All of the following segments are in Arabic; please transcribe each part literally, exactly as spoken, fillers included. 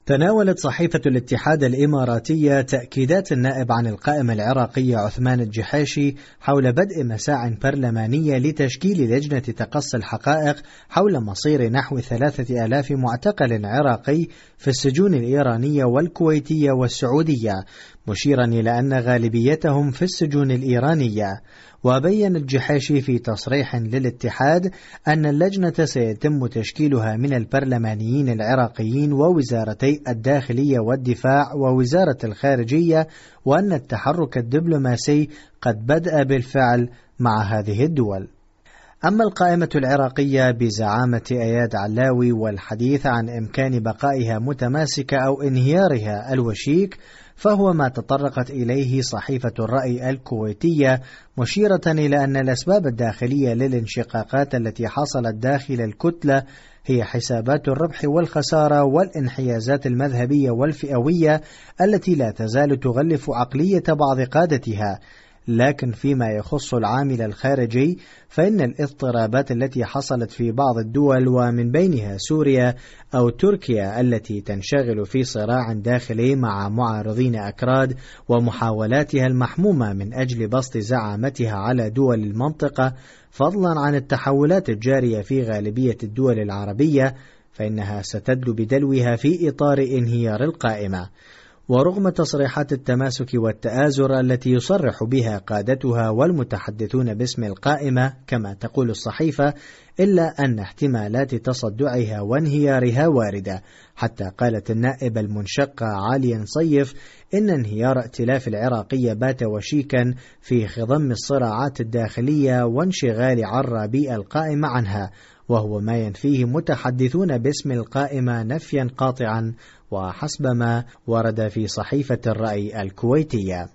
تناولت صحيفة الاتحاد الإماراتية تأكيدات النائب عن القائمة العراقية عثمان الجحيشي حول بدء مساع برلمانية لتشكيل لجنة تقصي الحقائق حول مصير نحو ثلاثة آلاف معتقل عراقي في السجون الإيرانية والكويتية والسعودية، مشيرا إلى أن غالبيتهم في السجون الإيرانية. وبين الجحيشي في تصريح للاتحاد أن اللجنة سيتم تشكيلها من البرلمانيين العراقيين ووزارتي الداخلية والدفاع ووزارة الخارجية، وأن التحرك الدبلوماسي قد بدأ بالفعل مع هذه الدول. أما القائمة العراقية بزعامة أياد علاوي والحديث عن إمكان بقائها متماسكة أو انهيارها الوشيك، فهو ما تطرقت إليه صحيفة الرأي الكويتية، مشيرة إلى أن الأسباب الداخلية للانشقاقات التي حصلت داخل الكتلة هي حسابات الربح والخسارة والانحيازات المذهبية والفئوية التي لا تزال تغلف عقلية بعض قادتها. لكن فيما يخص العامل الخارجي فإن الاضطرابات التي حصلت في بعض الدول ومن بينها سوريا أو تركيا التي تنشغل في صراع داخلي مع معارضين أكراد ومحاولاتها المحمومة من أجل بسط زعامتها على دول المنطقة، فضلا عن التحولات الجارية في غالبية الدول العربية، فإنها ستدل بدلوها في إطار انهيار القائمة. ورغم تصريحات التماسك والتآزر التي يصرح بها قادتها والمتحدثون باسم القائمة كما تقول الصحيفة، إلا أن احتمالات تصدعها وانهيارها واردة، حتى قالت النائب المنشقة عاليا صيف إن انهيار ائتلاف العراقية بات وشيكا في خضم الصراعات الداخلية وانشغال عرابي القائمة عنها، وهو ما ينفيه متحدثون باسم القائمة نفيا قاطعا، وحسب ما ورد في صحيفة الرأي الكويتية.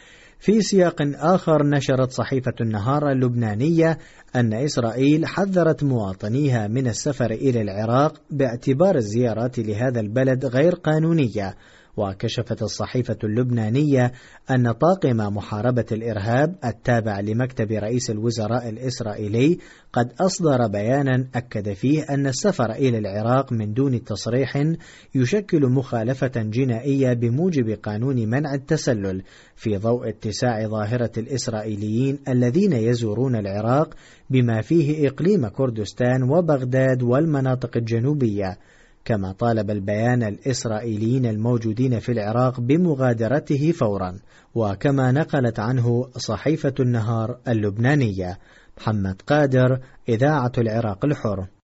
في سياق آخر، نشرت صحيفة النهار اللبنانية أن إسرائيل حذرت مواطنيها من السفر إلى العراق باعتبار الزيارات لهذا البلد غير قانونية. وكشفت الصحيفة اللبنانية أن طاقم محاربة الإرهاب التابع لمكتب رئيس الوزراء الإسرائيلي قد أصدر بيانا أكد فيه أن السفر إلى العراق من دون تصريح يشكل مخالفة جنائية بموجب قانون منع التسلل، في ضوء اتساع ظاهرة الإسرائيليين الذين يزورون العراق بما فيه إقليم كردستان وبغداد والمناطق الجنوبية. كما طالب البيان الإسرائيليين الموجودين في العراق بمغادرته فورا، وكما نقلت عنه صحيفة النهار اللبنانية. محمد قادر، إذاعة العراق الحر.